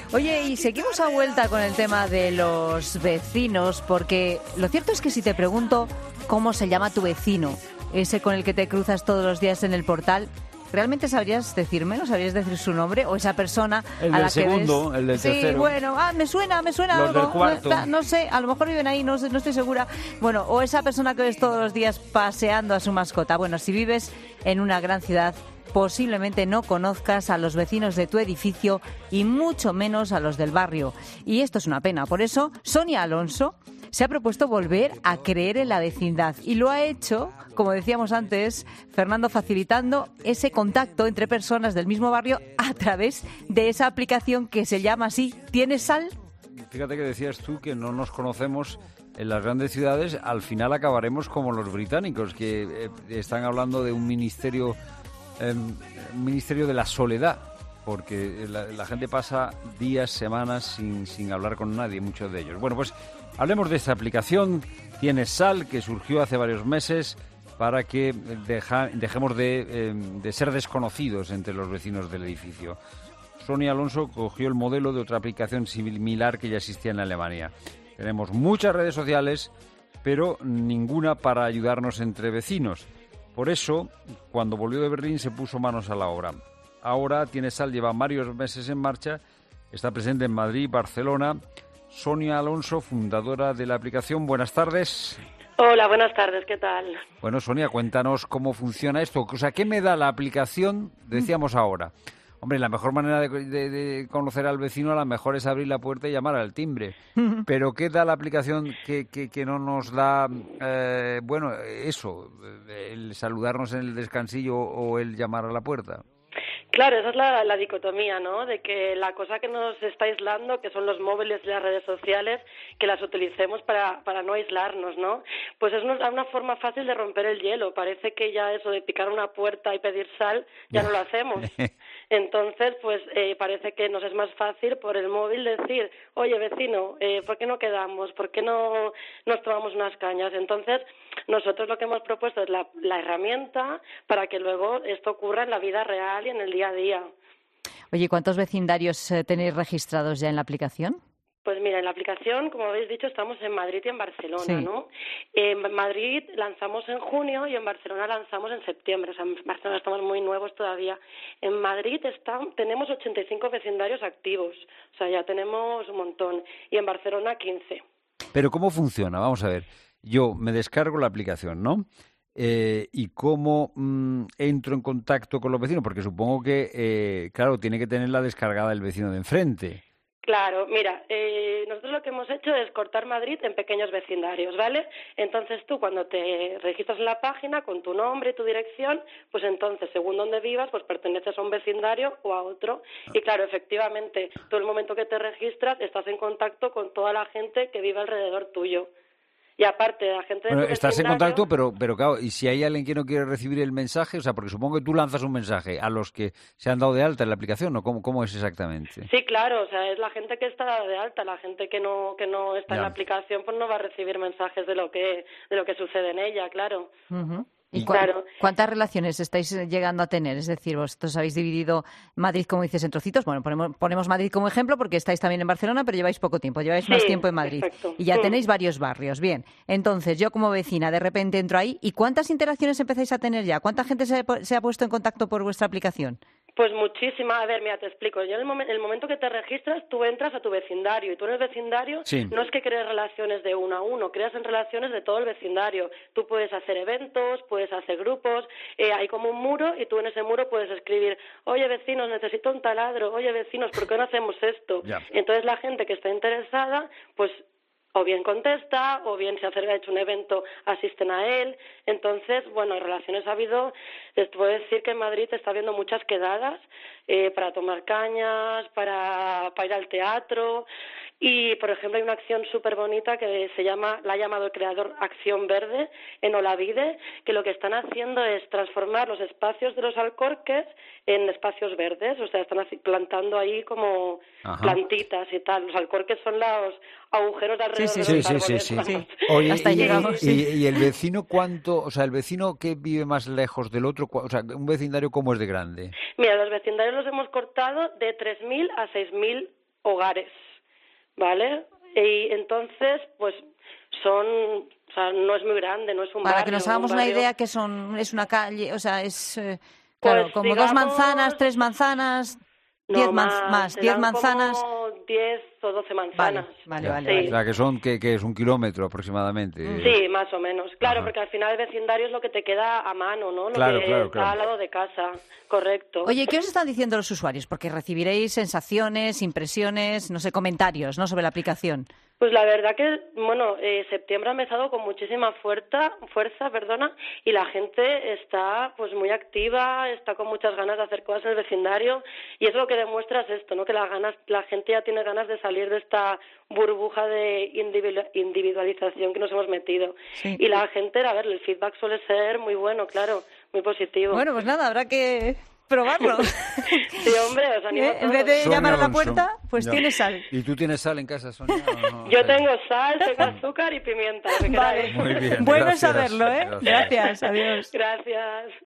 Oye, y seguimos a vuelta con el tema de los vecinos, porque lo cierto es que si te pregunto cómo se llama tu vecino, ese con el que te cruzas todos los días en el portal, ¿realmente sabrías decírmelo? ¿Sabrías decir su nombre? ¿O esa persona el a la del segundo, que ves? el del tercero. Sí, bueno, me suena Los algo. del cuarto. No sé, a lo mejor viven ahí, no estoy segura. Bueno, o esa persona que ves todos los días paseando a su mascota. Bueno, si vives en una gran ciudad, posiblemente no conozcas a los vecinos de tu edificio y mucho menos a los del barrio. Y esto es una pena. Por eso, Sonia Alonso se ha propuesto volver a creer en la vecindad y lo ha hecho, como decíamos antes, Fernando, facilitando ese contacto entre personas del mismo barrio a través de esa aplicación que se llama así, ¿Tienes sal? Fíjate que decías tú que no nos conocemos en las grandes ciudades, al final acabaremos como los británicos, que están hablando de un ministerio de la soledad, porque la gente pasa días, semanas sin hablar con nadie, muchos de ellos. Bueno, pues hablemos de esta aplicación, Tienes sal, que surgió hace varios meses para que dejemos de ser desconocidos entre los vecinos del edificio. Sonia Alonso cogió el modelo de otra aplicación similar que ya existía en Alemania. Tenemos muchas redes sociales, pero ninguna para ayudarnos entre vecinos. Por eso, cuando volvió de Berlín, se puso manos a la obra. Ahora Tienes sal lleva varios meses en marcha, está presente en Madrid, Barcelona. Sonia Alonso, fundadora de la aplicación, buenas tardes. Hola, buenas tardes, ¿qué tal? Bueno, Sonia, cuéntanos cómo funciona esto. O sea, ¿qué me da la aplicación? Decíamos ahora. Hombre, la mejor manera de conocer al vecino a lo mejor es abrir la puerta y llamar al timbre. Pero ¿qué da la aplicación que no nos da, el saludarnos en el descansillo o el llamar a la puerta? Claro, esa es la dicotomía, ¿no? De que la cosa que nos está aislando, que son los móviles y las redes sociales, que las utilicemos para no aislarnos, ¿no? Pues es una forma fácil de romper el hielo. Parece que ya eso de picar una puerta y pedir sal ya no lo hacemos. Entonces, pues parece que nos es más fácil por el móvil decir, oye, vecino, ¿por qué no quedamos? ¿Por qué no nos tomamos unas cañas? Entonces, nosotros lo que hemos propuesto es la herramienta para que luego esto ocurra en la vida real y en el día a día. Oye, ¿cuántos vecindarios tenéis registrados ya en la aplicación? Pues mira, en la aplicación, como habéis dicho, estamos en Madrid y en Barcelona, sí. ¿no? En Madrid lanzamos en junio y en Barcelona lanzamos en septiembre. O sea, en Barcelona estamos muy nuevos todavía. En Madrid tenemos 85 vecindarios activos. O sea, ya tenemos un montón. Y en Barcelona 15. Pero ¿cómo funciona? Vamos a ver. Yo me descargo la aplicación, ¿no? ¿Y cómo entro en contacto con los vecinos? Porque supongo que, claro, tiene que tenerla descargada el vecino de enfrente. Claro, mira, nosotros lo que hemos hecho es cortar Madrid en pequeños vecindarios, ¿vale? Entonces tú cuando te registras en la página con tu nombre y tu dirección, pues entonces según donde vivas, pues perteneces a un vecindario o a otro. Y claro, efectivamente, tú en el momento que te registras estás en contacto con toda la gente que vive alrededor tuyo. Y aparte, la gente de tu estás en vecindario... contacto, pero claro, ¿y si hay alguien que no quiere recibir el mensaje? O sea, porque supongo que tú lanzas un mensaje a los que se han dado de alta en la aplicación, ¿no? ¿Cómo es exactamente? Sí, claro, o sea, es la gente que está dada de alta, la gente que no está en la aplicación, pues no va a recibir mensajes de lo que sucede en ella, claro. Uh-huh. ¿Y claro. cuántas relaciones estáis llegando a tener? Es decir, vosotros habéis dividido Madrid, como dices, en trocitos. Bueno, ponemos Madrid como ejemplo porque estáis también en Barcelona, pero lleváis poco tiempo, lleváis más tiempo en Madrid. Exacto. Y ya tenéis varios barrios. Bien, entonces yo como vecina de repente entro ahí. ¿Y cuántas interacciones empezáis a tener ya? ¿Cuánta gente se ha puesto en contacto por vuestra aplicación? Pues muchísima. A ver, mira, te explico. Yo en el momento que te registras, tú entras a tu vecindario y tú en el vecindario no es que crees relaciones de uno a uno, creas en relaciones de todo el vecindario. Tú puedes hacer eventos, puedes hacer grupos, hay como un muro y tú en ese muro puedes escribir, oye, vecinos, necesito un taladro, oye, vecinos, ¿por qué no hacemos esto? Ya. Entonces la gente que está interesada, pues o bien contesta, o bien se ha hecho un evento, asisten a él. Entonces, bueno, relaciones ha habido. Les puedo decir que en Madrid está habiendo muchas quedadas para tomar cañas, para ir al teatro. Y, por ejemplo, hay una acción súper bonita que la ha llamado el creador Acción Verde en Olavide, que lo que están haciendo es transformar los espacios de los Alcorques en espacios verdes. O sea, están plantando ahí como plantitas y tal. Los Alcorques son los agujeros de alrededor de los árboles. Sí. Oye, hasta llegamos. ¿Y el vecino cuánto? O sea, el vecino que vive más lejos del otro, o sea, un vecindario ¿cómo es de grande? Mira, los vecindarios los hemos cortado de 3.000 a 6.000 hogares, ¿vale? Y entonces, pues o sea, no es muy grande, no es un barrio. Para que nos hagamos una idea, que es una calle, o sea, es claro, Pues, como digamos, 2 manzanas, 3 manzanas, 10 más, 10 manzanas. Como 10 o 12 manzanas. Vale. Sí. O sea, que es 1 kilómetro aproximadamente. Sí, más o menos. Claro, Ajá. porque al final el vecindario es lo que te queda a mano, ¿no? Lo Claro, que claro, está claro. al lado de casa, correcto. Oye, ¿qué os están diciendo los usuarios? Porque recibiréis sensaciones, impresiones, no sé, comentarios, ¿no?, sobre la aplicación. Pues la verdad que, bueno, septiembre ha empezado con muchísima fuerza, y la gente está pues muy activa, está con muchas ganas de hacer cosas en el vecindario, y eso lo que demuestra es esto, ¿no? Que la gente ya tiene ganas de salir de esta burbuja de individualización que nos hemos metido. Sí. Y la gente, a ver, el feedback suele ser muy bueno, claro, muy positivo. Bueno, pues nada, habrá que probarlo. Sí, hombre, os animo a En vez de Sonia llamar a la Alonso. puerta, pues Ya. tienes sal. ¿Y tú tienes sal en casa, Sonia? ¿O no? Yo tengo sal, tengo azúcar y pimienta, lo que Vale. queráis. Muy bien, Bueno gracias. saberlo, ¿eh? Gracias, adiós. Gracias.